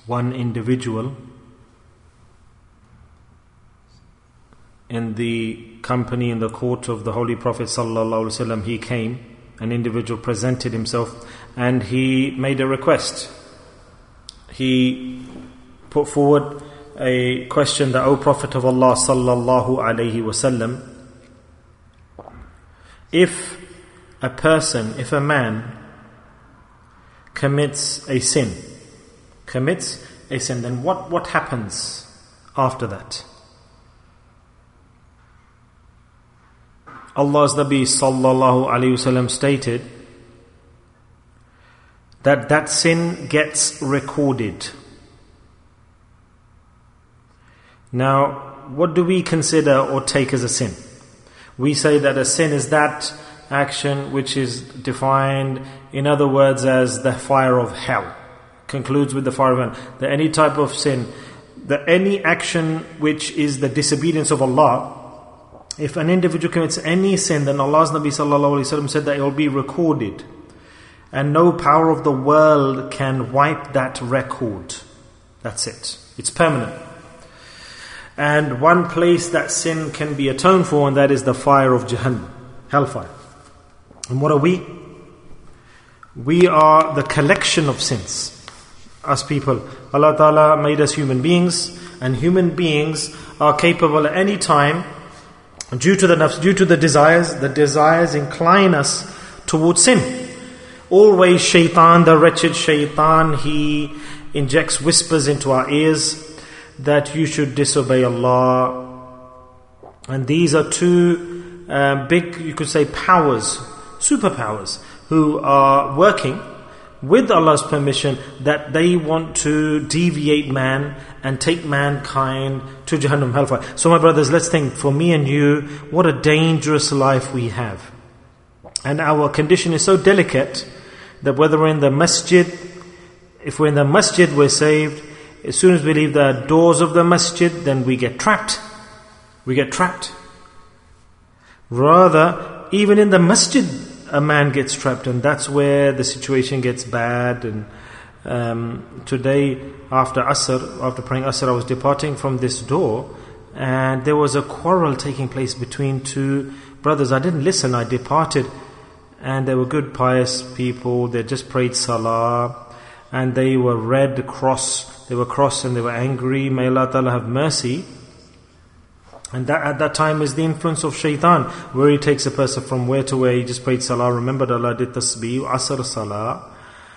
one individual in the company, in the court of the Holy Prophet sallallahu alaihi wasallam, he came, an individual presented himself and he made a request. He put forward a question that, O Prophet of Allah sallallahu alaihi wasallam, if a man commits a sin, then what happens after that? Allah's Nabi sallallahu alaihi wasallam stated that sin gets recorded. Now, what do we consider or take as a sin? We say that a sin is that action which is defined, in other words, as the fire of hell. Concludes with the fire of hell. That any type of sin, that any action which is the disobedience of Allah, if an individual commits any sin, then Allah's Nabi sallallahu alaihi wasallam said that it will be recorded. And no power of the world can wipe that record. That's it. It's permanent. And one place that sin can be atoned for, and that is the fire of Jahannam, hellfire. And what are we? We are the collection of sins. Us people. Allah Ta'ala made us human beings, and human beings are capable at any time, due to the nafs, due to the desires incline us towards sin. Always shaitan, the wretched shaitan, he injects whispers into our ears that you should disobey Allah. And these are two big, you could say, powers, superpowers, who are working with Allah's permission, that they want to deviate man and take mankind to Jahannam, hellfire. So my brothers, let's think, for me and you, what a dangerous life we have. And our condition is so delicate that whether we're in the masjid, if we're in the masjid, we're saved. As soon as we leave the doors of the masjid, then we get trapped. We get trapped. Rather, even in the masjid, a man gets trapped, and that's where the situation gets bad. And today, after praying Asr, I was departing from this door, and there was a quarrel taking place between two brothers. I didn't listen, I departed. And they were good, pious people. They just prayed Salah, and they were red cross. They were cross and they were angry. May Allah Ta'ala have mercy. And that at that time is the influence of shaitan, where he takes a person from where to where. He just prayed Salah, remembered Allah, did tasbih, Asr Salah.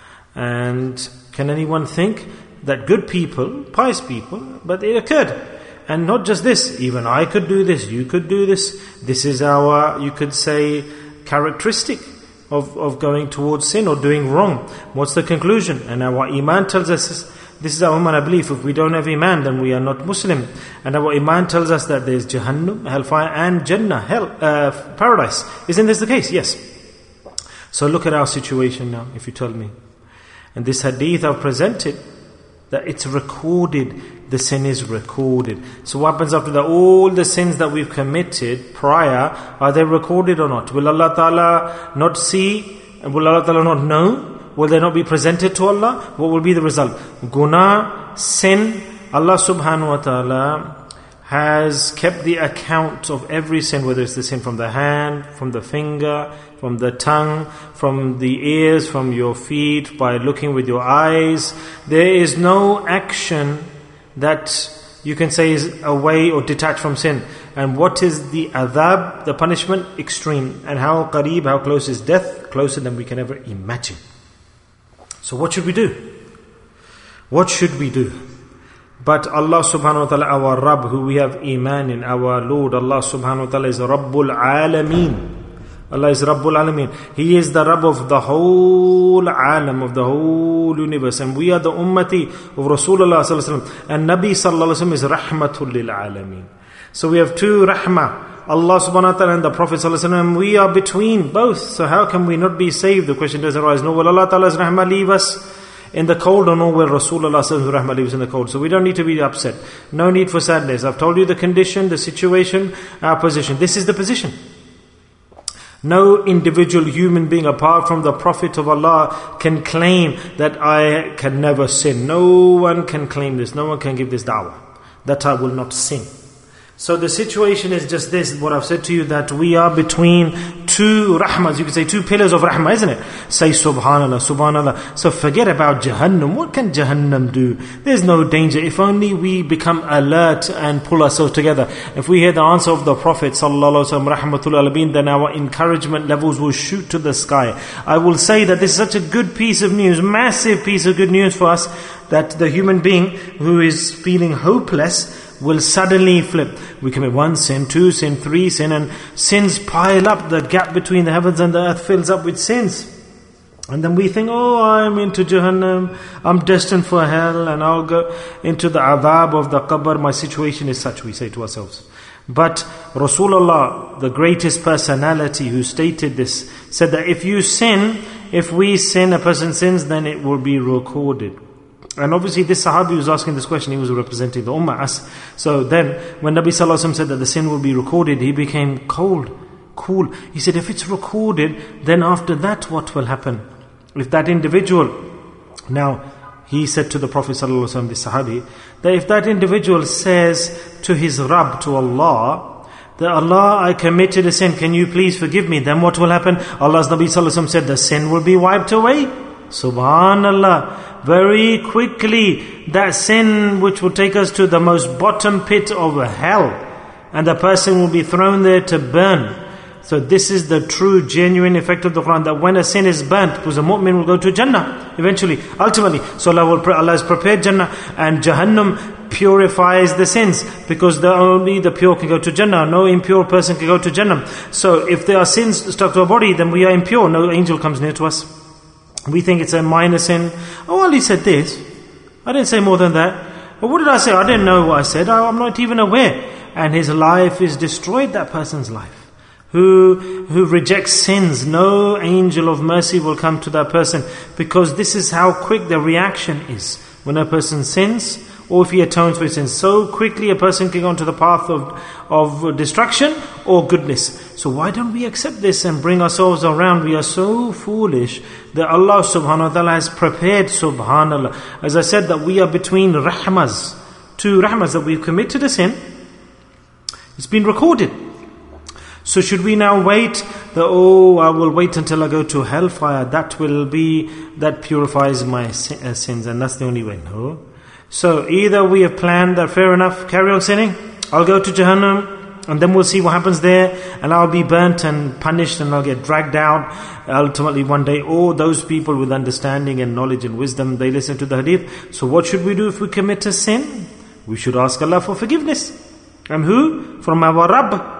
And can anyone think that good people, pious people, but it occurred. And not just this, even I could do this, you could do this. This is our, you could say, characteristic of going towards sin or doing wrong. What's the conclusion? And our Iman tells us, this is our Iman belief. If we don't have Iman, then we are not Muslim. And our Iman tells us that there is Jahannam, hellfire, and Jannah, paradise. Isn't this the case? Yes. So look at our situation now, if you tell me. And this hadith I've presented, that it's recorded. The sin is recorded. So what happens after that? All the sins that we've committed prior, are they recorded or not? Will Allah Ta'ala not see? And will Allah Ta'ala not know? Will they not be presented to Allah? What will be the result? Guna, sin. Allah Subhanahu wa Ta'ala has kept the account of every sin, whether it's the sin from the hand, from the finger, from the tongue, from the ears, from your feet, by looking with your eyes. There is no action that you can say is away or detached from sin. And what is the adhab, the punishment? Extreme. And how qareeb, how close is death? Closer than we can ever imagine. So what should we do? What should we do? But Allah subhanahu wa ta'ala, our Rabb, who we have Iman in, our Lord, Allah subhanahu wa ta'ala is Rabbul Alameen. Allah is Rabbul Alameen. He is the Rabb of the whole alam, of the whole universe. And we are the ummati of Rasulullah sallallahu alaihi wasallam. And Nabi sallallahu alaihi wasallam is Rahmatul lil Alameen. So we have two Rahmah, Allah subhanahu wa ta'ala and the Prophet sallallahu alaihi wasallam. We are between both. So how can we not be saved? The question does arise. No, will Allah Ta'ala's Rahmah leave us in the cold, or no, will Rasulullah sallallahu alaihi wasallam Rahmah leave us in the cold? So we don't need to be upset. No need for sadness. I've told you the condition, the situation, our position. This is the position. No individual human being apart from the Prophet of Allah can claim that I can never sin. No one can claim this. No one can give this da'wah, that I will not sin. So the situation is just this, what I've said to you, that we are between two rahmas, you could say two pillars of rahmah, isn't it? Say subhanallah, subhanallah. So forget about Jahannam. What can Jahannam do? There's no danger. If only we become alert and pull ourselves together. If we hear the answer of the Prophet sallallahu alaihi wasallam, rahmatul alamin, then our encouragement levels will shoot to the sky. I will say that this is such a good piece of news, massive piece of good news for us, that the human being who is feeling hopeless will suddenly flip. We commit 1 sin, 2 sin, 3 sin, and sins pile up. The gap between the heavens and the earth fills up with sins. And then we think, oh, I'm into Jahannam, I'm destined for hell, and I'll go into the adhab of the qabr. My situation is such, we say to ourselves. But Rasulullah, the greatest personality who stated this, said that if we sin, a person sins, then it will be recorded. And obviously this Sahabi was asking this question, he was representing the Ummah, us. So then, when Nabi Sallallahu Alaihi Wasallam said that the sin will be recorded, he became cool. He said, if it's recorded, then after that what will happen? If that individual, now, he said to the Prophet Sallallahu Alaihi Wasallam, this Sahabi, that if that individual says to his Rabb, to Allah, that Allah, I committed a sin, can you please forgive me? Then what will happen? Allah's Nabi Sallallahu Alaihi Wasallam said, the sin will be wiped away. Subhanallah. Very quickly, that sin which will take us to the most bottom pit of hell, and the person will be thrown there to burn. So this is the true, genuine effect of the Quran, that when a sin is burnt, because a mu'min will go to Jannah eventually, ultimately. So Allah has prepared Jannah, and Jahannam purifies the sins, because only the pure can go to Jannah. No impure person can go to Jannah. So if there are sins stuck to our body, then we are impure. No angel comes near to us. We think it's a minor sin. Oh, well, he said this. I didn't say more than that. But what did I say? I didn't know what I said. I'm not even aware. And his life is destroyed, that person's life. Who rejects sins, no angel of mercy will come to that person, because this is how quick the reaction is. When a person sins, or if he atones for his sins, so quickly a person can go onto the path of destruction or goodness. So why don't we accept this and bring ourselves around? We are so foolish that Allah subhanahu wa ta'ala has prepared, subhanallah. As I said, that we are between rahmas, two rahmas, that we've committed a sin. It's been recorded. So should we now wait that, I will wait until I go to hellfire, that purifies my sins, and that's the only way? No. So either we have planned that, fair enough, carry on sinning, I'll go to Jahannam, and then we'll see what happens there, and I'll be burnt and punished, and I'll get dragged out ultimately one day. Or those people with understanding and knowledge and wisdom, they listen to the hadith. So what should we do if we commit a sin? We should ask Allah for forgiveness. And who? From our Rabb.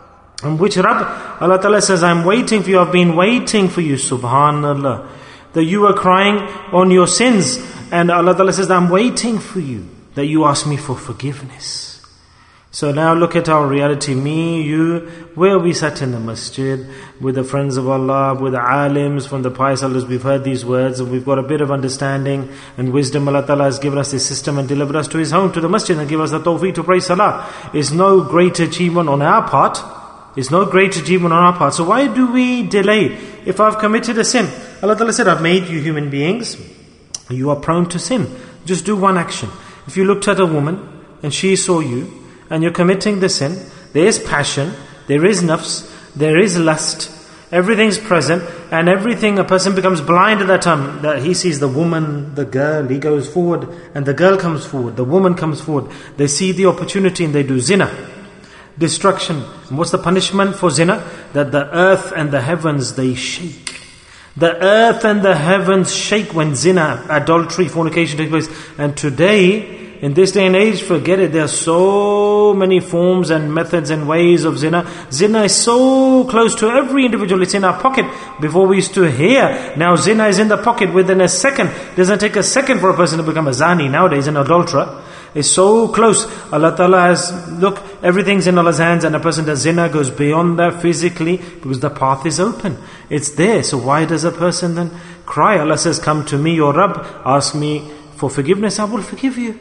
And which Rabb? Allah Ta'ala says, I'm waiting for you, I've been waiting for you, subhanallah. That you are crying on your sins, and Allah Ta'ala says, I'm waiting for you, that you ask me for forgiveness. So now look at our reality, me, you, where we sat in the masjid, with the friends of Allah, with the alims, from the pious elders, we've heard these words, and we've got a bit of understanding and wisdom. Allah Ta'ala has given us this system and delivered us to His home, to the masjid, and give us the tawfiq to pray salah. It's no great achievement on our part. It's no great achievement on our part. So why do we delay? If I've committed a sin, Allah Ta'ala said, I've made you human beings, you are prone to sin. Just do one action. If you looked at a woman and she saw you and you're committing the sin, there is passion, there is nafs, there is lust, everything's present, and everything, a person becomes blind at that time, that he sees the woman, the girl, he goes forward, and the girl comes forward, the woman comes forward. They see the opportunity and they do zina. Destruction. And what's the punishment for zina? That the earth and the heavens, they shake. The earth and the heavens shake when zina, adultery, fornication takes place. And today, in this day and age, forget it, there are so many forms and methods and ways of zina. Zina is so close to every individual, it's in our pocket. Before we used to hear, now zina is in the pocket within a second. It doesn't take a second for a person to become a zani nowadays, an adulterer. It's so close. Allah Ta'ala has, look, everything's in Allah's hands, and a person does zina, goes beyond that physically, because the path is open. It's there. So why does a person then cry? Allah says, come to me, your Rabb, ask me for forgiveness, I will forgive you.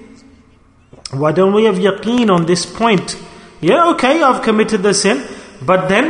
Why don't we have yaqeen on this point? Yeah, okay, I've committed the sin, but then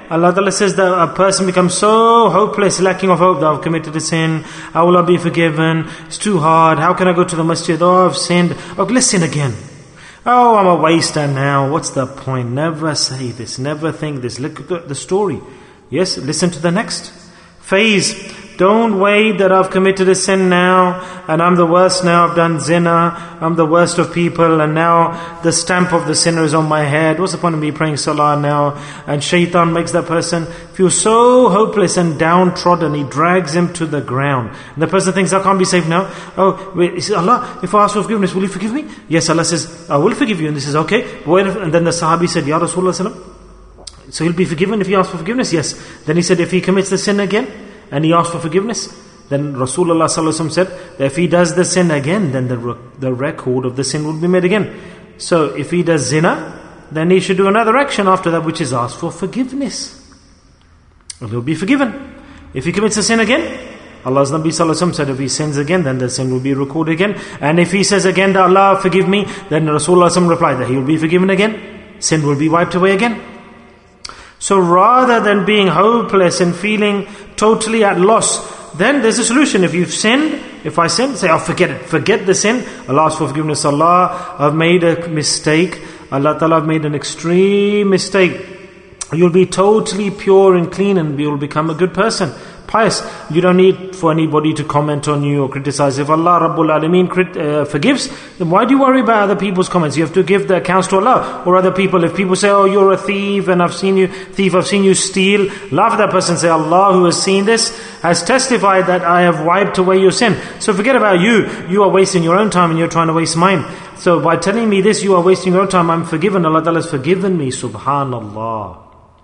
Allah Ta'ala says that a person becomes so hopeless, lacking of hope, that I've committed a sin, how will I be forgiven? It's too hard, how can I go to the masjid? Oh, I've sinned. Oh, let's sin again. Oh, I'm a waster now. What's the point? Never say this, never think this. Look at the story. Yes, listen to the next phase. Don't wait that I've committed a sin now and I'm the worst now, I've done zina, I'm the worst of people and now the stamp of the sinner is on my head. What's the point of me praying salah now? And shaitan makes that person feel so hopeless and downtrodden, he drags him to the ground. And the person thinks, I can't be saved now. Oh, wait, he says, Allah, if I ask for forgiveness, will you forgive me? Yes, Allah says, I will forgive you. And this is okay. And then the Sahabi said, Ya Rasulullah, so he'll be forgiven if he asks for forgiveness? Yes. Then he said, if he commits the sin again, and he asked for forgiveness, then Rasulullah ﷺ said that if he does the sin again, then the record of the sin will be made again. So if he does zina, then he should do another action after that, which is ask for forgiveness. And he'll be forgiven. If he commits a sin again, Allah's Nabi ﷺ said if he sins again, then the sin will be recorded again. And if he says again, Allah forgive me, then Rasulullah ﷺ replied that he will be forgiven again. Sin will be wiped away again. So rather than being hopeless and feeling totally at loss, then there's a solution. If you've sinned, if I sin, say, oh, forget it. Forget the sin. Allah asks for forgiveness. Allah, I've made a mistake. Allah Ta'ala, I've made an extreme mistake. You'll be totally pure and clean and you'll become a good person. Pious. You don't need for anybody to comment on you or criticize. If Allah Rabbul Alameen forgives, then why do you worry about other people's comments? You have to give the accounts to Allah or other people. If people say, oh, you're a thief and I've seen you steal, laugh at that person. Say, Allah who has seen this has testified that I have wiped away your sin. So forget about you. You are wasting your own time and you're trying to waste mine. So by telling me this, you are wasting your own time. I'm forgiven. Allah Ta'ala has forgiven me. Subhanallah.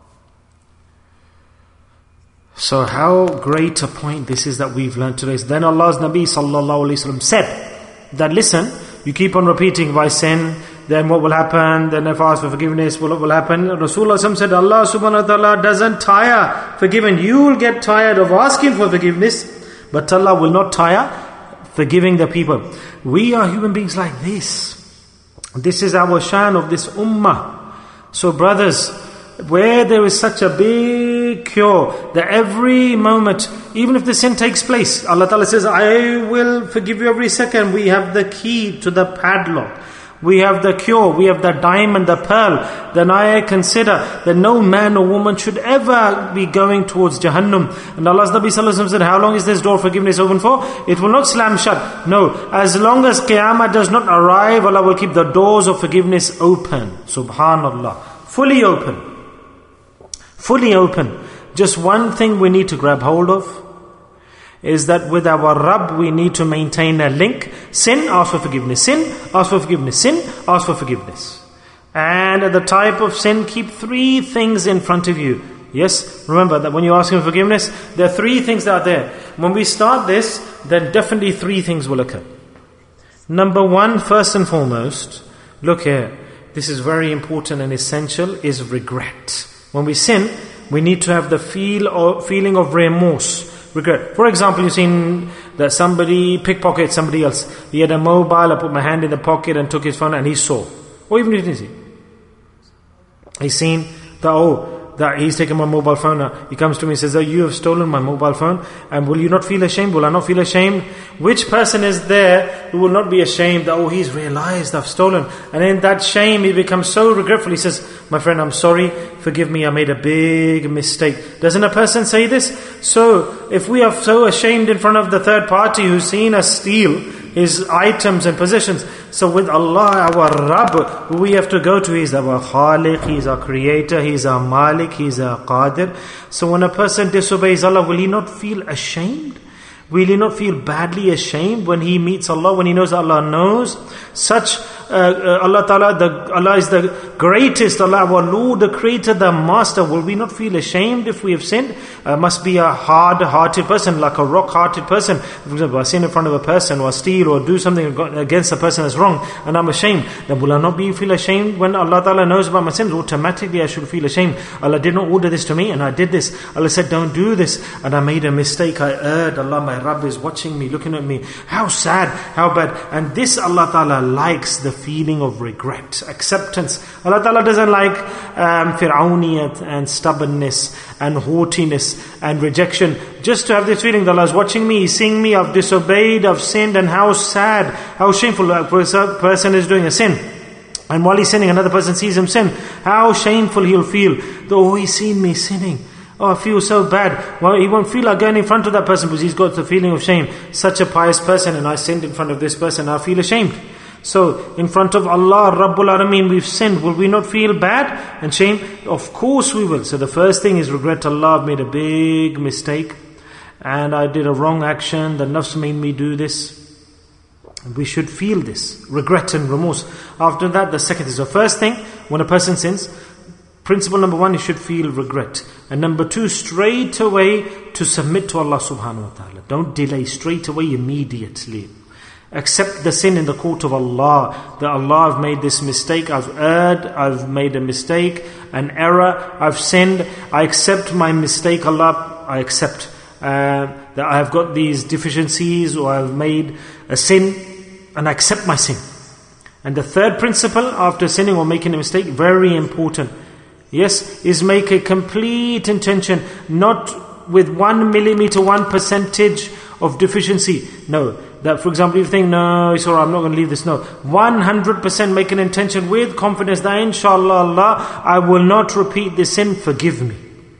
So how great a point this is that we've learned today. Then Allah's Nabi sallallahu alaihi wasallam said that listen, you keep on repeating, if I sin, then what will happen? Then if I ask for forgiveness, what will happen? Rasulullah said, Allah subhanahu wa ta'ala doesn't tire forgiving. You will get tired of asking for forgiveness, but Allah will not tire forgiving the people. We are human beings like this. This is our shan of this ummah. So brothers, where there is such a big cure that every moment, even if the sin takes place, Allah Ta'ala says, I will forgive you every second. We have the key to the padlock. We have the cure. We have the diamond, the pearl. Then I consider that no man or woman should ever be going towards Jahannam. And Allah's Nabi Sallallahu Alaihi Wasallam said, how long is this door of forgiveness open for? It will not slam shut. No, as long as Qiyamah does not arrive, Allah will keep the doors of forgiveness open. Subhanallah. Fully open. Fully open. Just one thing we need to grab hold of is that with our Rabb we need to maintain a link. Sin, ask for forgiveness. Sin, ask for forgiveness. Sin, ask for forgiveness. And at the type of sin, keep 3 things in front of you. Yes, remember that when you're asking for forgiveness, there are 3 things that are there. When we start this, then definitely 3 things will occur. Number 1, first and foremost, look here, this is very important and essential, is regret. When we sin, we need to have the feeling of remorse, regret. For example, you've seen that somebody pickpocketed somebody else. He had a mobile, I put my hand in the pocket and took his phone and he saw. Or even if he didn't see. He's seen that, that he's taken my mobile phone now. He comes to me and says, oh, you have stolen my mobile phone. And will you not feel ashamed? Will I not feel ashamed? Which person is there who will not be ashamed that, he's realized I've stolen. And in that shame, he becomes so regretful. He says, my friend, I'm sorry. Forgive me. I made a big mistake. Doesn't a person say this? So, if we are so ashamed in front of the third party who's seen us steal his items and possessions, so with Allah, our Rabb, who we have to go to, He's our Khaliq, He's our Creator, He's our Malik, He's our Qadir. So when a person disobeys Allah, will he not feel ashamed? Will he not feel badly ashamed when he meets Allah, when he knows Allah knows? Such Allah Ta'ala, Allah is the greatest, Allah our Lord, the Creator, the Master. Will we not feel ashamed if we have sinned? Must be a hard-hearted person, like a rock-hearted person. For example, I sin in front of a person, or steal, or do something against a person that's wrong, and I'm ashamed. Then will I not feel ashamed when Allah Ta'ala knows about my sins? Automatically I should feel ashamed. Allah did not order this to me, and I did this. Allah said, don't do this, and I made a mistake. I erred. Allah, my Rabb is watching me, looking at me. How sad, how bad. And this Allah Ta'ala likes the feeling of regret, acceptance. Allah Ta'ala doesn't like fir'auniyat and stubbornness and haughtiness and rejection. Just to have this feeling that Allah is watching me, He's seeing me, I've disobeyed, I've sinned, and how sad, how shameful a person is doing a sin. And while he's sinning, another person sees him sin. How shameful he'll feel. Oh, he's seen me sinning. Oh, I feel so bad. Well, he won't feel like going in front of that person because he's got the feeling of shame. Such a pious person, and I sinned in front of this person, I feel ashamed. So, in front of Allah, Rabbul Alameen, we've sinned. Will we not feel bad and shame? Of course we will. So the first thing is regret. Allah, I've made a big mistake. And I did a wrong action. The nafs made me do this. We should feel this, regret and remorse. After that, the second is the first thing, when a person sins, principle number one, you should feel regret. And number two, straight away to submit to Allah subhanahu wa ta'ala. Don't delay, straight away, immediately. Accept the sin in the court of Allah. That Allah, I've made this mistake, I've erred, I've made a mistake, an error, I've sinned. I accept my mistake, Allah, I accept that I have got these deficiencies or I've made a sin, and I accept my sin. And the third principle after sinning or making a mistake, very important, yes, is make a complete intention, not with 1 millimeter, 1% of deficiency. No, that for example, you think, no, it's alright, I'm not going to leave this. No, 100% make an intention with confidence that inshallah Allah, I will not repeat this sin, forgive me.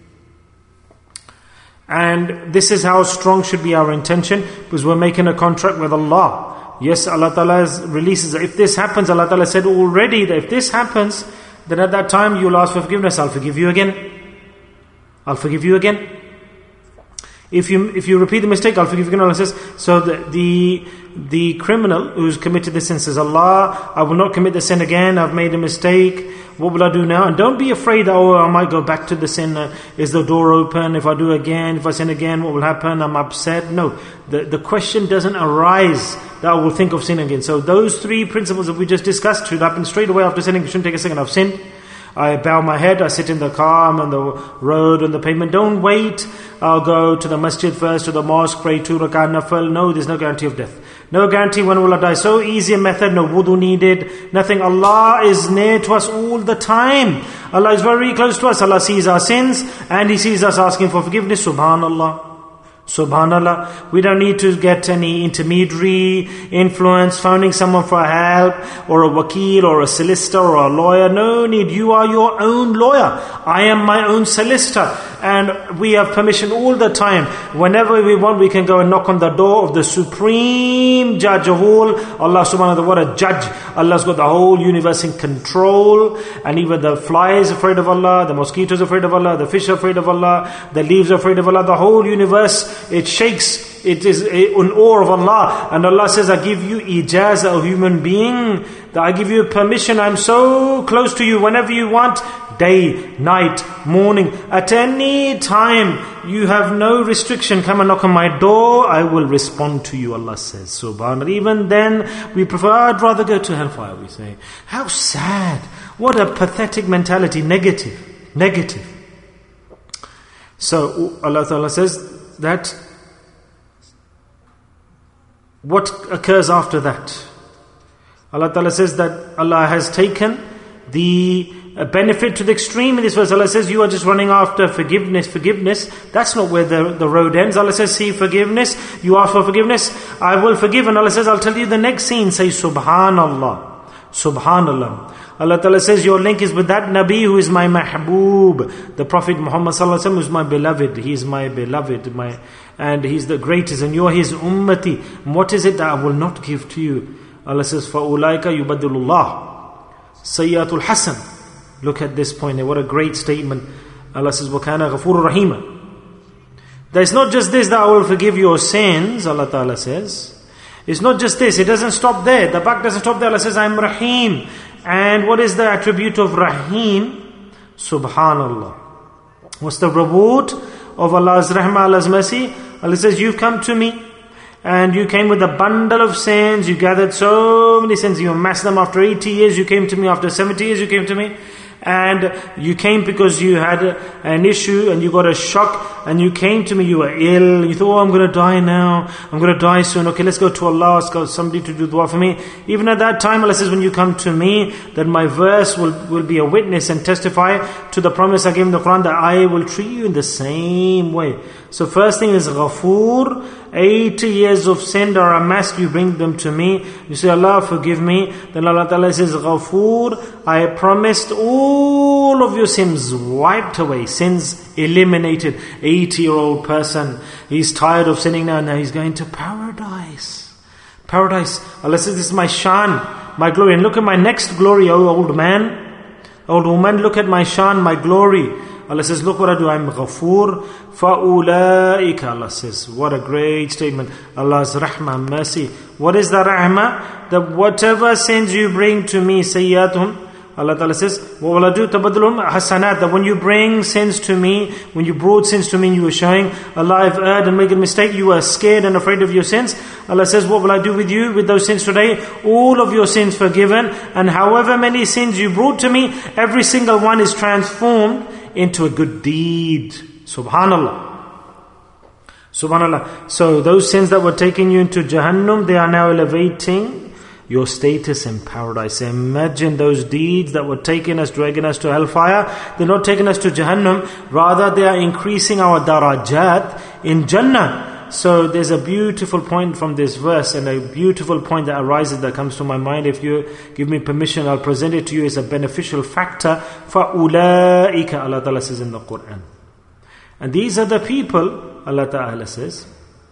And this is how strong should be our intention, because we're making a contract with Allah. Yes, Allah Ta'ala releases. If this happens, Allah Ta'ala said already that if this happens, then at that time you'll ask for forgiveness. I'll forgive you again. I'll forgive you again. If you repeat the mistake, I'll forgive you again. Allah says, so the criminal who's committed the sin says, Allah, I will not commit the sin again. I've made a mistake. What will I do now? And don't be afraid that, oh, I might go back to the sin. Is the door open? If I do again, if I sin again, what will happen? I'm upset. No, the question doesn't arise that I will think of sin again. So those three principles that we just discussed should happen straight away after sinning. You shouldn't take a second. I've sinned. I bow my head, I sit in the car, I'm on the road, on the pavement. Don't wait. I'll go to the masjid first, to the mosque, pray 2 rak'ah nafil. No, there's no guarantee of death. No guarantee when will I die. So easy a method, no wudu needed, nothing. Allah is near to us all the time. Allah is very close to us. Allah sees our sins and He sees us asking for forgiveness. Subhanallah. Subhanallah. We don't need to get any intermediary influence, phoning someone for help, or a wakil, or a solicitor, or a lawyer. No need. You are your own lawyer. I am my own solicitor. And we have permission all the time. Whenever we want, we can go and knock on the door of the supreme judge of all. Allah subhanahu wa ta'ala, what a judge. Allah's got the whole universe in control. And even the fly is afraid of Allah, the mosquitoes are afraid of Allah, the fish are afraid of Allah, the leaves are afraid of Allah. The whole universe, it shakes. It is in awe of Allah. And Allah says, I give you ijazah, a human being, that I give you permission. I'm so close to you whenever you want. Day, night, morning, at any time, you have no restriction. Come and knock on my door, I will respond to you, Allah says. Subhanallah. Even then, we prefer, I'd rather go to hellfire, we say. How sad. What a pathetic mentality. Negative. So, Allah Ta'ala says that what occurs after that? Allah Ta'ala says that Allah has taken the benefit to the extreme in this verse. Allah says, you are just running after forgiveness. That's not where the road ends. Allah says, see forgiveness. You ask for forgiveness, I will forgive. And Allah says, I'll tell you the next scene. Say, Subhanallah. Subhanallah. Allah Ta'ala says, your link is with that Nabi who is my mahboob. The Prophet Muhammad Sallallahu Alaihi Wasallam is my beloved. He is my beloved. And he's the greatest. And you are his ummati. What is it that I will not give to you? Allah says, فَأُولَٰئِكَ يُبَدِّلُ اللَّهُ سَيِّئَةُ الْحَسَنِ. Look at this point. What a great statement. Allah says, وَكَانَ غَفُورٌ رَحِيمًا. There's not just this, that I will forgive your sins, Allah Ta'ala says. It's not just this. It doesn't stop there. The back doesn't stop there. Allah says, I'm Rahim. And what is the attribute of Rahim? Subhanallah. What's the reward of Allah's rahmah, Allah's mercy? Allah says, you've come to me. And you came with a bundle of sins. You gathered so many sins. You amassed them after 80 years. You came to me after 70 years. You came to me. and you came because you had an issue and you got a shock and you came to me, you were ill, you thought, oh, I'm going to die now, I'm going to die soon, okay, let's go to Allah, ask somebody to do dua for me. Even at that time, Allah says, when you come to me, that my verse will be a witness and testify to the promise I gave in the Quran that I will treat you in the same way. So first thing is Ghafoor. 80 years of sin are amassed, you bring them to me. You say, Allah forgive me. Then Allah Ta'ala says, Ghafoor, I promised all of your sins wiped away, sins eliminated. 80-year-old person, he's tired of sinning now he's going to paradise. Paradise. Allah says, this is my shan, my glory. And look at my next glory, O old man. Old woman, look at my shan, my glory. Allah says, look what I do, I'm Ghafoor. فَأُولَٰئِكَ, Allah says, what a great statement. Allah's rahmah, mercy. What is the rahmah? That whatever sins you bring to me, sayyatuhum, Allah Ta'ala says, what will I do? Tabadulum hasanat. That when you bring sins to me, when you brought sins to me and you were showing, Allah, I've erred and made a mistake, you were scared and afraid of your sins. Allah says, what will I do with you, with those sins today? All of your sins forgiven. And however many sins you brought to me, every single one is transformed into a good deed. Subhanallah. Subhanallah. So those sins that were taking you into Jahannam, they are now elevating your status in paradise. Imagine those deeds that were taking us, dragging us to hellfire. They're not taking us to Jahannam. Rather, they are increasing our darajat in Jannah. So there's a beautiful point from this verse and a beautiful point that arises that comes to my mind. If you give me permission, I'll present it to you as a beneficial factor. فَأُولَٰئِكَ, Allah Ta'ala says in the Quran. And these are the people, Allah Ta'ala says,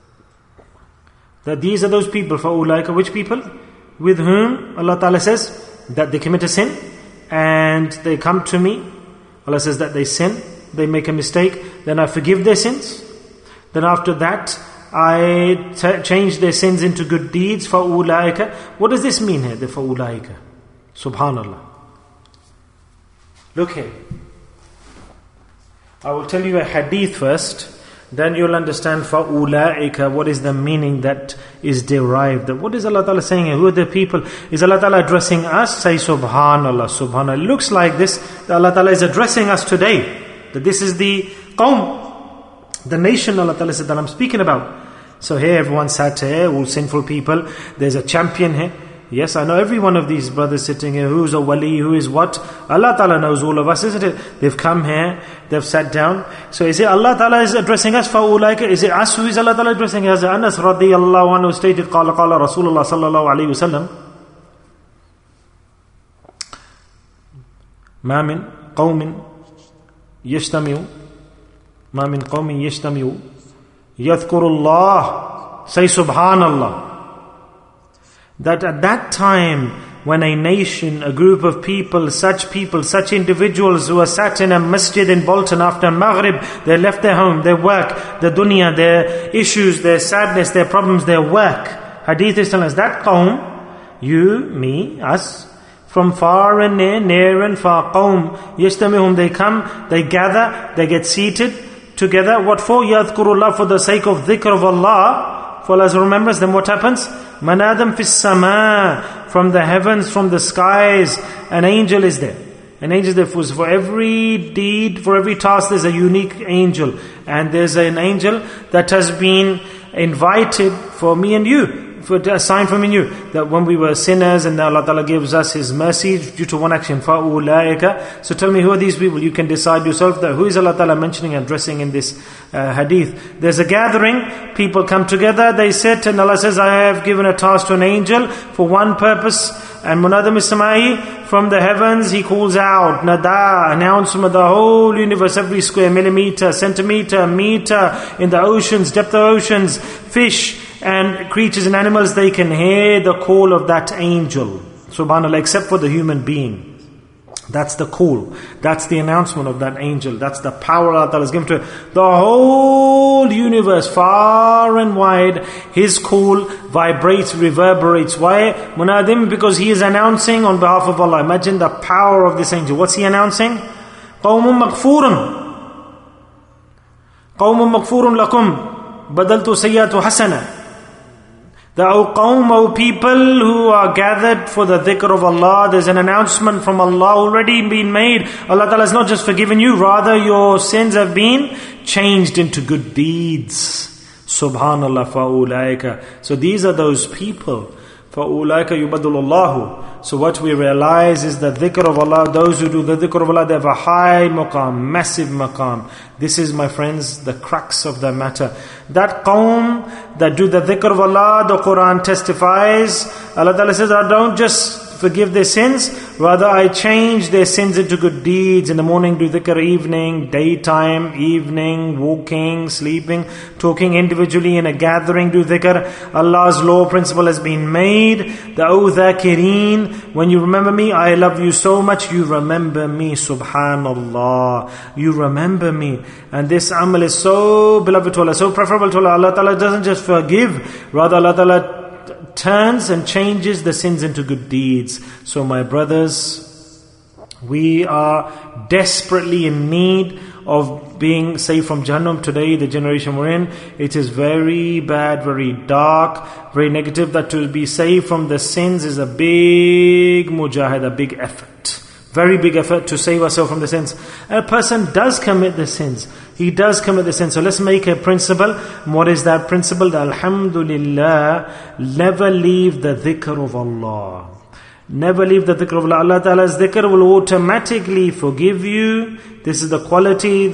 that these are those people, فَأُولَٰئِكَ, which people? With whom Allah Ta'ala says that they commit a sin and they come to me. Allah says that they sin, they make a mistake, then I forgive their sins. Then after that, I change their sins into good deeds. فَأُولَٰئِكَ. What does this mean here, the فَأُولَٰئِكَ? Subhanallah. Look here. I will tell you a hadith first, then you'll understand فَأُولَٰئِكَ, what is the meaning that is derived. What is Allah Ta'ala saying here? Who are the people? Is Allah Ta'ala addressing us? Say Subhanallah, Subhanallah. It looks like this, that Allah Ta'ala is addressing us today. That this is the qawm, the nation Allah Ta'ala said that I'm speaking about. So here everyone sat here, all sinful people. There's a champion here. Yes, I know every one of these brothers sitting here, who's a wali, who is what. Allah Ta'ala knows all of us, isn't it? They've come here, they've sat down. So is it Allah Ta'ala is addressing us? فَأُولَٰئِكَ. Is it us who is Allah Ta'ala addressing us? Anas radiyallahu anhu stated, قال Rasulullah sallallahu alayhi wa sallam, ما من قوم يجتمع يذكر الله. Say Subhanallah. That at that time, when a nation, a group of people, such individuals who are sat in a masjid in Bolton after Maghrib, they left their home, their work, their dunya, their issues, their sadness, their problems, their work. Hadith is telling us that qawm, you, me, us, from far and near and far, qawm, yajtamihum, they come, they gather, they get seated together. What for? Yadhkurullah, for the sake of dhikr of Allah, for Allah's remembrance. Then what happens? Man Adam fis sama, from the heavens, from the skies, an angel is there. An angel is there for every deed, for every task there's a unique angel. And there's an angel that has been invited for me and you, for a sign for me and you, that when we were sinners and Allah Ta'ala gives us His mercy due to one action. فَأُولَٰئِكَ. So tell me, who are these people? You can decide yourself that who is Allah Ta'ala mentioning and addressing in this hadith. There's a gathering, people come together, they sit, and Allah says, I have given a task to an angel for one purpose. And Munadam Isma'i, from the heavens, he calls out, Nada, announcement, the whole universe, every square millimeter, centimeter, meter, in the oceans, depth of oceans, fish, and creatures and animals, they can hear the call of that angel. Subhanallah, except for the human being. That's the call. That's the announcement of that angel. That's the power Allah Ta'ala has given to it. The whole universe, far and wide, His call vibrates, reverberates. Why? Munadim, because He is announcing on behalf of Allah. Imagine the power of this angel. What's He announcing? قَوْمٌ مَغْفُورٌ قَوْمٌ مَغْفُورٌ لَكُمْ بَدَلْتُ سَيَّاتُ حَسَنًا. The O Qawm, O people who are gathered for the dhikr of Allah, there's an announcement from Allah already been made. Allah Ta'ala has not just forgiven you, rather your sins have been changed into good deeds. Subhanallah, fa'ulaika. So these are those people. فَأُولَٰئِكَ يُبَدُّلُ اللَّهُ. So what we realize is the dhikr of Allah, those who do the dhikr of Allah, they have a high maqam, massive maqam. This is, my friends, the crux of the matter. That qawm that do the dhikr of Allah, the Quran testifies, Allah Ta'ala says, I don't just forgive their sins, rather I change their sins into good deeds. In the morning do dhikr, evening, daytime, evening, walking, sleeping, talking individually in a gathering, do dhikr. Allah's law principle has been made. The O dhakireen, when you remember me, I love you so much, you remember me, subhanallah. You remember me. And this amal is so beloved to Allah, so preferable to Allah. Allah Ta'ala doesn't just forgive, rather Allah Ta'ala turns and changes the sins into good deeds. So my brothers, we are desperately in need of being saved from Jahannam today, the generation we're in. It is very bad, very dark, very negative. That to be saved from the sins is a big mujahid, a big effort. Very big effort to save ourselves from the sins. A person does commit the sins. He does commit the sins. So let's make a principle. What is that principle? That alhamdulillah, never leave the dhikr of Allah. Never leave the dhikr of Allah. Allah Ta'ala's dhikr will automatically forgive you. This is the quality,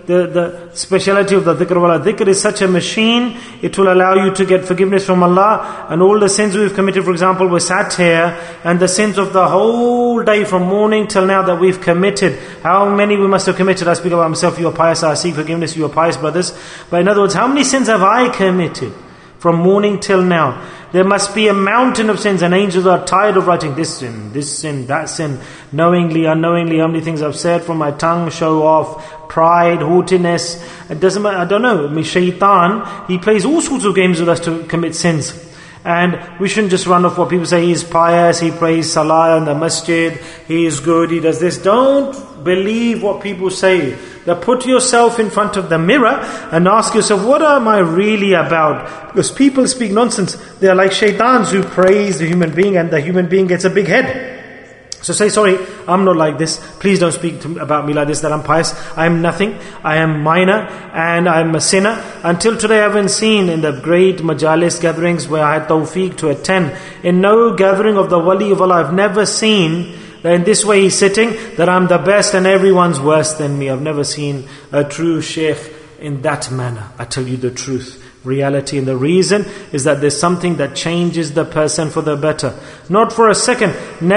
the speciality of the dhikr of Allah. Dhikr is such a machine, it will allow you to get forgiveness from Allah. And all the sins we've committed, for example, we're sat here, and the sins of the whole day from morning till now that we've committed. How many we must have committed? I speak about myself, you are pious, I seek forgiveness, you are pious brothers. But in other words, how many sins have I committed from morning till now? There must be a mountain of sins, and angels are tired of writing this sin, that sin, knowingly, unknowingly. How many things I've said from my tongue, show off, pride, haughtiness. It doesn't matter, I don't know. Shaitan, he plays all sorts of games with us to commit sins. And we shouldn't just run off what people say. He's pious, he prays salah in the masjid, he is good, he does this. Don't believe what people say. That put yourself in front of the mirror and ask yourself, what am I really about? Because people speak nonsense. They are like shaitans who praise the human being, and the human being gets a big head. So say, sorry, I'm not like this. Please don't speak about me like this, that I'm pious. I am nothing. I am minor and I'm a sinner. Until today I haven't seen in the great majalis gatherings where I had tawfiq to attend. In no gathering of the wali of Allah, I've never seen that in this way he's sitting, that I'm the best and everyone's worse than me. I've never seen a true shaykh in that manner. I tell you the truth. Reality. And the reason is that there's something that changes the person for the better. Not for a second.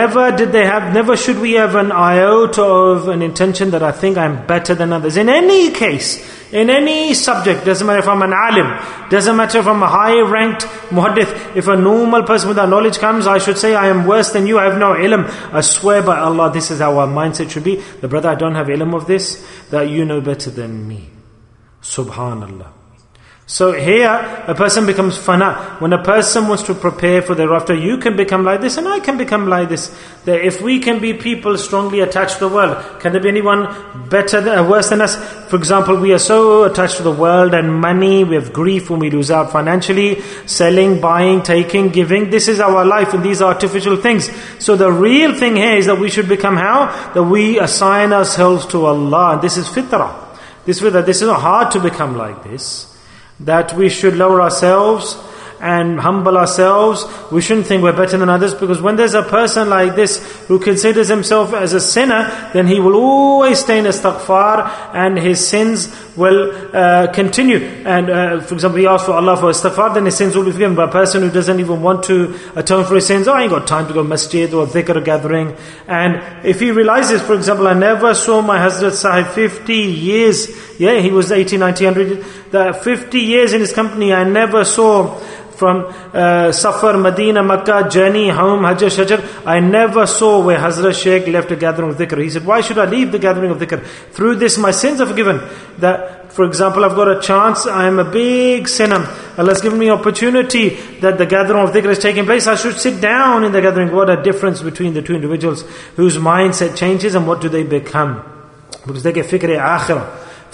Never should we have an iota of an intention that I think I'm better than others. In any case, in any subject, doesn't matter if I'm an alim, doesn't matter if I'm a high-ranked muhaddith, if a normal person without knowledge comes, I should say I am worse than you, I have no ilm. I swear by Allah, this is how our mindset should be. The brother, I don't have ilm of this, that you know better than me. Subhanallah. So here, a person becomes fana. When a person wants to prepare for thereafter, you can become like this and I can become like this. That if we can be people strongly attached to the world, can there be anyone worse than us? For example, we are so attached to the world and money, we have grief when we lose out financially, selling, buying, taking, giving. This is our life and these are artificial things. So the real thing here is that we should become how? That we assign ourselves to Allah. And this is fitrah. This is not hard to become like this. That we should lower ourselves and humble ourselves. We shouldn't think we're better than others, because when there's a person like this who considers himself as a sinner, then he will always stay in istighfar and his sins will continue. And for example, he asks for Allah for istighfar, then his sins will be forgiven. But a person who doesn't even want to atone for his sins, I ain't got time to go masjid or dhikr gathering. And if he realizes, for example, I never saw my Hazrat Sahib 50 years, he was 80, 90, 100, 50 years in his company, I never saw from Safar, Medina, Makkah, journey, home, Hajj, Shajar, I never saw where Hazrat Shaykh left a gathering of dhikr. He said, why should I leave the gathering of dhikr? Through this my sins are forgiven. That, for example, I've got a chance, I am a big sinner. Allah's given me opportunity that the gathering of dhikr is taking place. I should sit down in the gathering. What a difference between the two individuals whose mindset changes and what do they become. Because they get fikr-e-akhirah.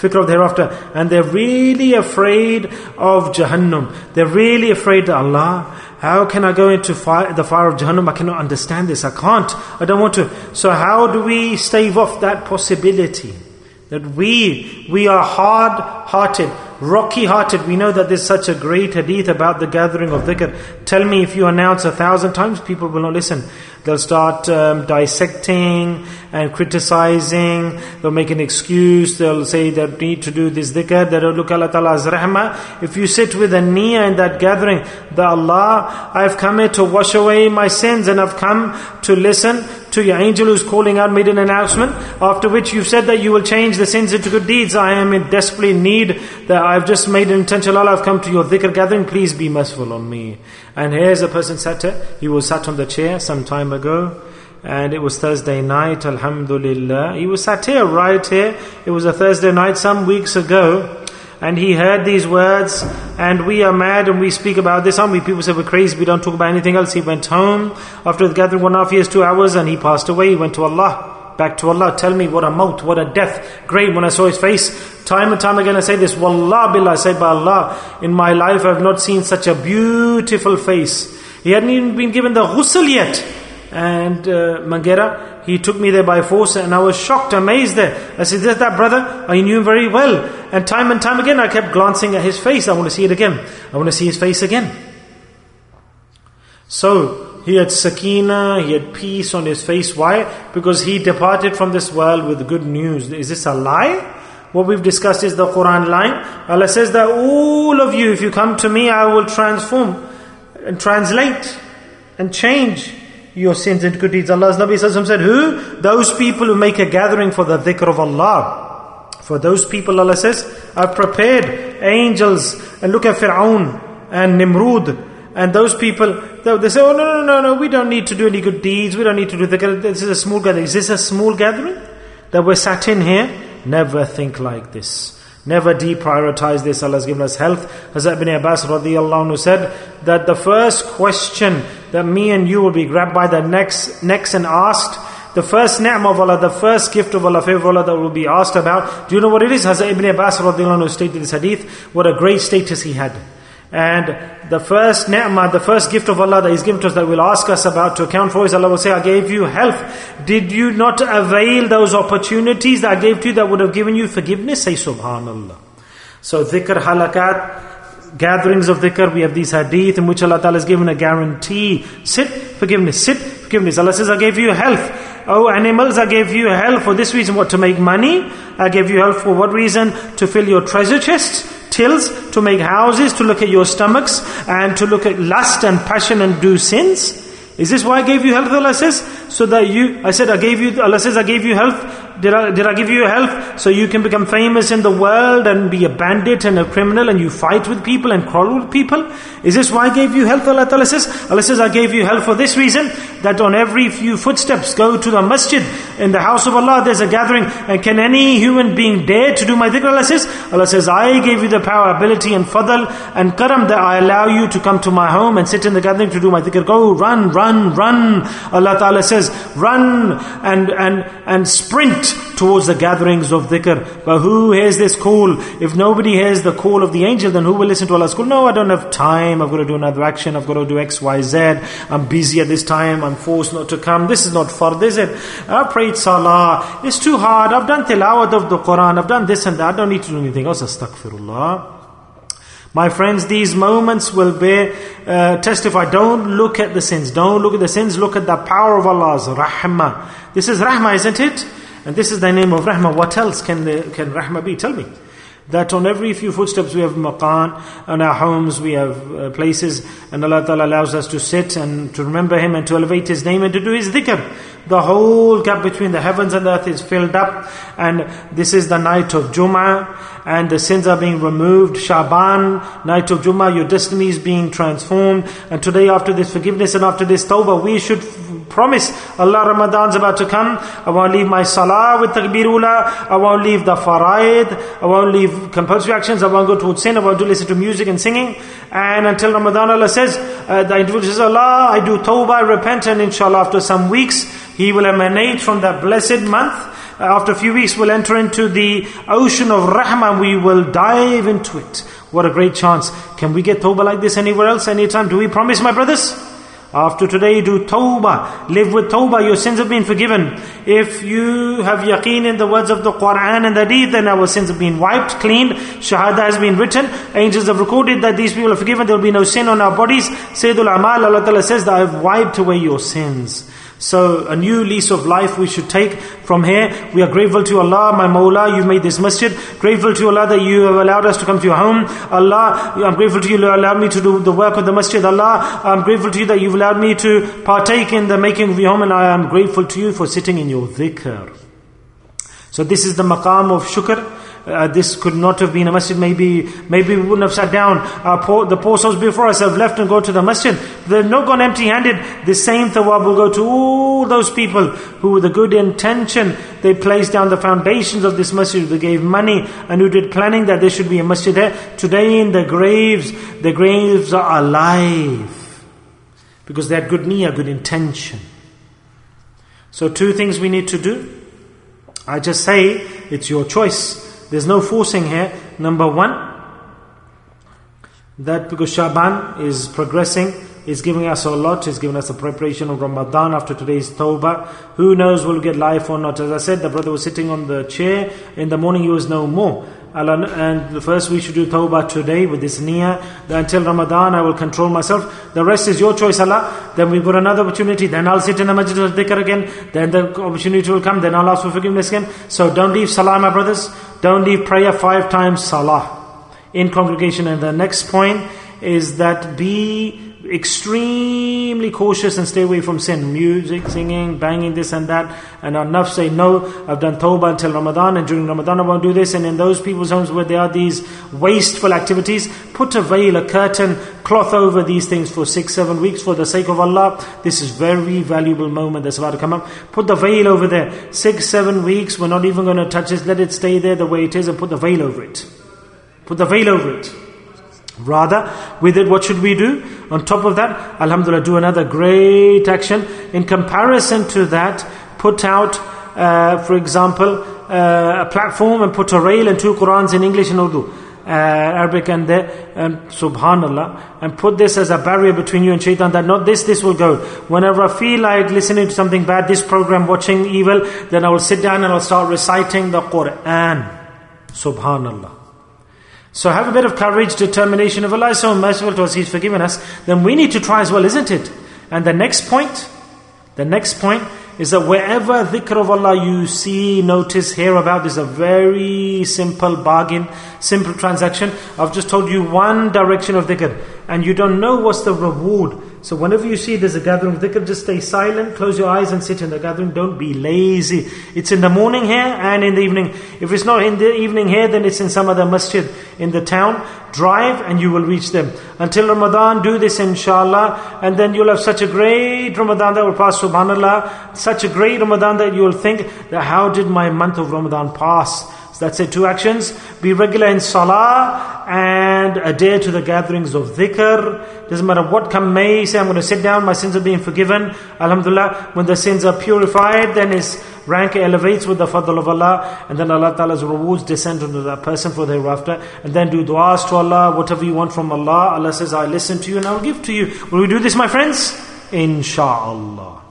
fikr of the hereafter. And they're really afraid of Jahannam. They're really afraid that Allah, how can I go into the fire of Jahannam? I cannot understand this. I can't. I don't want to. So how do we stave off that possibility? That we are hard-hearted, rocky-hearted. We know that there's such a great hadith about the gathering of dhikr. Tell me, if you announce 1,000 times, people will not listen. They'll start dissecting and criticizing. They'll make an excuse. They'll say they need to do this dhikr. They don't look at Allah Ta'ala's rahmah. If you sit with a niyyah in that gathering, that Allah, I've come here to wash away my sins, and I've come to listen to your angel who's calling out, made an announcement, after which you've said that you will change the sins into good deeds. I am in desperately need, that I've just made an intention, Allah, I've come to your dhikr gathering, please be merciful on me. And here's a person sat there, he was sat on the chair some time ago, and it was Thursday night, alhamdulillah. He was sat here, right here, it was a Thursday night some weeks ago, and he heard these words, and we are mad and we speak about this, aren't we? People say we're crazy, we don't talk about anything else. He went home after the gathering 1.5 years, 2 hours, and he passed away. He went to Allah, back to Allah. Tell me, what a maut, what a death. Great, when I saw his face, time and time again I say this, Wallah billah, I say by Allah, in my life I've not seen such a beautiful face. He hadn't even been given the ghusl yet. And Mangera, he took me there by force, and I was shocked, amazed there. I said, "Is that brother?" I knew him very well. And time again I kept glancing at his face. I want to see it again. I want to see his face again. So he had sakina, he had peace on his face. Why? Because he departed from this world with good news. Is this a lie? What we've discussed is the Quran line. Allah says that all of you, if you come to me, I will transform and translate and change your sins into good deeds. Allah's Nabi Sallallahu Alaihi Wasallam said, who? Those people who make a gathering for the dhikr of Allah. For those people, Allah says, I've prepared angels. And look at Fir'aun and Nimrud. And those people, they say, oh no, we don't need to do any good deeds. We don't need to do dhikr. This is a small gathering. Is this a small gathering that we're sat in here? Never think like this. Never deprioritize this. Allah has given us health. Hazrat ibn Abbas radiyallahu anhu said that the first question that me and you will be grabbed by the necks and asked, the first ni'mah of Allah, the first gift of Allah, favor of Allah that will be asked about, do you know what it is? Hazrat ibn Abbas radiyallahu anhu stated this hadith, what a great status he had. And the first ni'mah, the first gift of Allah that He's given to us that will ask us about to account for is, Allah will say, I gave you health. Did you not avail those opportunities that I gave to you that would have given you forgiveness? Say subhanallah. So dhikr halakat, gatherings of dhikr, we have these hadith in which Allah Ta'ala has given a guarantee. Sit, forgiveness. Allah says, I gave you health. Oh animals, I gave you health for this reason. What? To make money. I gave you health for what reason? To fill your treasure chests, tills, to make houses, to look at your stomachs, and to look at lust and passion and do sins. Is this why I gave you health? Allah says, so that Allah says, I gave you health. Did I give you health so you can become famous in the world and be a bandit and a criminal and you fight with people and quarrel with people? Is this why I gave you health? Allah says, I gave you health for this reason, that on every few footsteps go to the masjid. In the house of Allah there's a gathering, and can any human being dare to do my dhikr? Allah says, I gave you the power, ability and fadl and karam that I allow you to come to my home and sit in the gathering to do my dhikr. Go, run. Allah Ta'ala says, run and sprint towards the gatherings of dhikr. But who hears this call? If nobody hears the call of the angel, then who will listen to Allah's call? No, I don't have time, I've got to do another action, I've got to do X, Y, Z, I'm busy at this time, I'm forced not to come, this is not fard, is it? I prayed salah, it's too hard, I've done tilawat of the Quran, I've done this and that, I don't need to do anything else. Astaghfirullah. My friends, these moments will testify. Don't look at the sins. Don't look at the sins. Look at the power of Allah's rahmah. This is rahmah, isn't it? And this is the name of rahmah. What else can rahmah be? Tell me. That on every few footsteps we have maqan, on our homes we have places, and Allah Ta'ala allows us to sit and to remember Him and to elevate His name and to do His dhikr. The whole gap between the heavens and the earth is filled up, and this is the night of Jummah, and the sins are being removed. Shaban, night of Jummah, your destiny is being transformed. And today, after this forgiveness and after this tawbah, we should promise Allah, Ramadan's about to come. I won't leave my salah with takbir ula. I won't leave the faraid. I won't leave compulsory actions. I won't go towards sin. I won't listen to music and singing. And until Ramadan, Allah says, the individual says, Allah, I do tawbah, I repent, and inshallah after some weeks, he will emanate from that blessed month After a few weeks, we'll enter into the ocean of rahmah. We will dive into it. What a great chance. Can we get tawbah like this anywhere else, anytime? Do we promise, my brothers? After today, do tawbah. Live with tawbah. Your sins have been forgiven. If you have yaqeen in the words of the Quran and the Hadith, then our sins have been wiped clean. Shahada has been written. Angels have recorded that these people are forgiven. There will be no sin on our bodies. Sayyidul Amal, Allah Ta'ala says that I have wiped away your sins. So a new lease of life we should take from here. We are grateful to Allah, my Mawla, you made this masjid. Grateful to Allah that you have allowed us to come to your home. Allah, I'm grateful to you that you allowed me to do the work of the masjid. Allah, I'm grateful to you that you've allowed me to partake in the making of your home, and I am grateful to you for sitting in your dhikr. So this is the maqam of shukr. This could not have been a masjid. Maybe we wouldn't have sat down. The poor souls before us have left and go to the masjid. They've not gone empty-handed. The same thawab will go to all those people who, with a good intention, they placed down the foundations of this masjid. They gave money and who did planning that there should be a masjid there. Today in the graves are alive because they had good niyyah, good intention. So 2 things we need to do. I just say it's your choice. There's no forcing here. Number 1, that because Shaban is progressing, is giving us a lot, is giving us a preparation of Ramadan after today's Tawbah. Who knows will get life or not. As I said, the brother was sitting on the chair. In the morning he was no more. And first we should do Tawbah today with this niyyah. Until Ramadan I will control myself. The rest is your choice, Allah. Then we've got another opportunity. Then I'll sit in the Masjid al-Dhikr again. Then the opportunity will come. Then I'll ask for forgiveness again. So don't leave Salah, my brothers. Don't leave prayer 5 times Salah in congregation. And the next point is that be extremely cautious and stay away from sin. Music, singing, banging, this and that. And our nafs say, no, I've done tawbah until Ramadan, and during Ramadan I won't do this. And in those people's homes where there are these wasteful activities, put a veil, a curtain, cloth over these things for 6-7 weeks for the sake of Allah. This is very valuable moment that's about to come up. Put the veil over there. 6-7 weeks, we're not even going to touch it. Let it stay there the way it is and put the veil over it. Put the veil over it. Rather, with it, what should we do? On top of that, alhamdulillah, do another great action. In comparison to that, put out, for example, a platform and put a rail and 2 Qurans in English and Urdu, Arabic and there, subhanallah, and put this as a barrier between you and shaitan, that not this will go. Whenever I feel like listening to something bad, this program, watching evil, then I will sit down and I'll start reciting the Quran. Subhanallah. So have a bit of courage, determination. If Allah is so merciful to us, He's forgiven us, then we need to try as well, isn't it? And the next point is that wherever dhikr of Allah you see, notice, hear about, this is a very simple bargain, simple transaction. I've just told you one direction of dhikr, and you don't know what's the reward. So whenever you see there's a gathering of dhikr, just stay silent, close your eyes and sit in the gathering. Don't be lazy. It's in the morning here and in the evening. If it's not in the evening here, then it's in some other masjid in the town. Drive and you will reach them. Until Ramadan, do this inshallah, and then you'll have such a great Ramadan that will pass, subhanallah. Such a great Ramadan that you will think that how did my month of Ramadan pass? So that's it, 2 actions. Be regular in salah and adhere to the gatherings of dhikr. Doesn't matter what come may, say I'm going to sit down, my sins are being forgiven. Alhamdulillah, when the sins are purified, then his rank elevates with the fadl of Allah, and then Allah Ta'ala's rewards descend onto that person for thereafter. And then do du'as to Allah, whatever you want from Allah. Allah says, I listen to you and I will give to you. Will we do this, my friends? Insha'Allah.